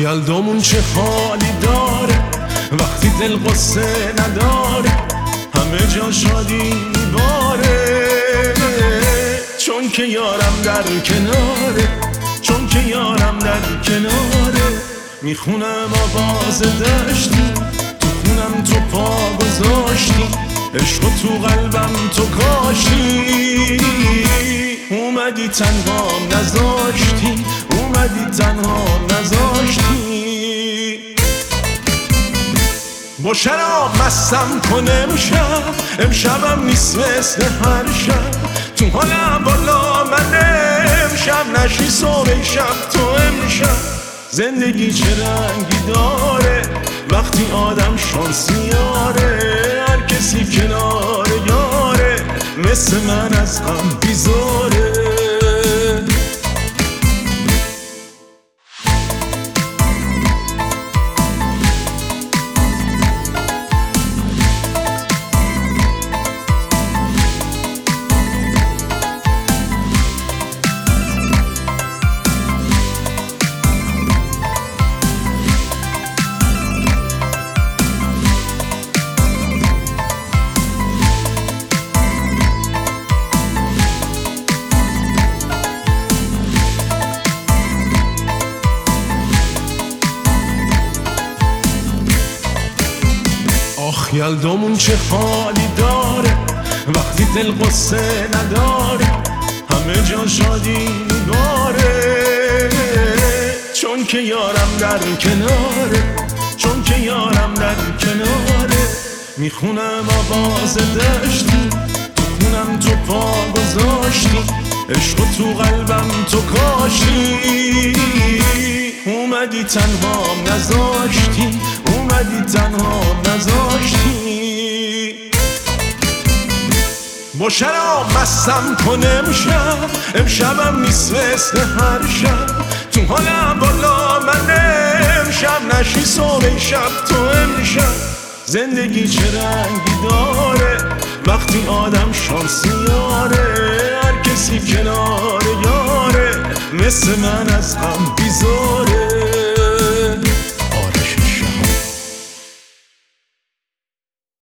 یلدامون چه حالی داره وقتی دل قصه نداره، همه جا شادی میباره. چون که یارم در کناره، چون که یارم در کناره. میخونم آواز دشتی، تو خونم تو پا گذاشتی، عشق تو قلبم تو کاشتی. اومدی تنها نذاشتی، اومدی تنها نذاشتی. با شراب مستم کن امشب، امشبم نیست مثل هر شب. تو حالم بالا من امشب، نشی صبح شب تو امشب. زندگی چه رنگی داره وقتی آدم شانسیاره. هر کسی کنار یاره مثل من از غم بیزاره. آخ یلدامون چه حالی داره وقتی دل قصه نداره، همه جا شادی میباره. چون که یارم در کناره، چون که یارم در کناره. میخونم آواز دشتی، تو خونم تو پا گذاشتی، عشق تو قلبم تو کاشتی. اومدی تنها نذاشتی، اومدی تنها نذاشتی. با شراب مستم کن امشب، امشبم نیست مثل هر شب. تو حالم بالا من امشب، نشی صبح شب تو امشب. زندگی چه رنگی داره وقتی آدم شانسیاره. هر کسی کنار یاره مثل من از غم بیزاره.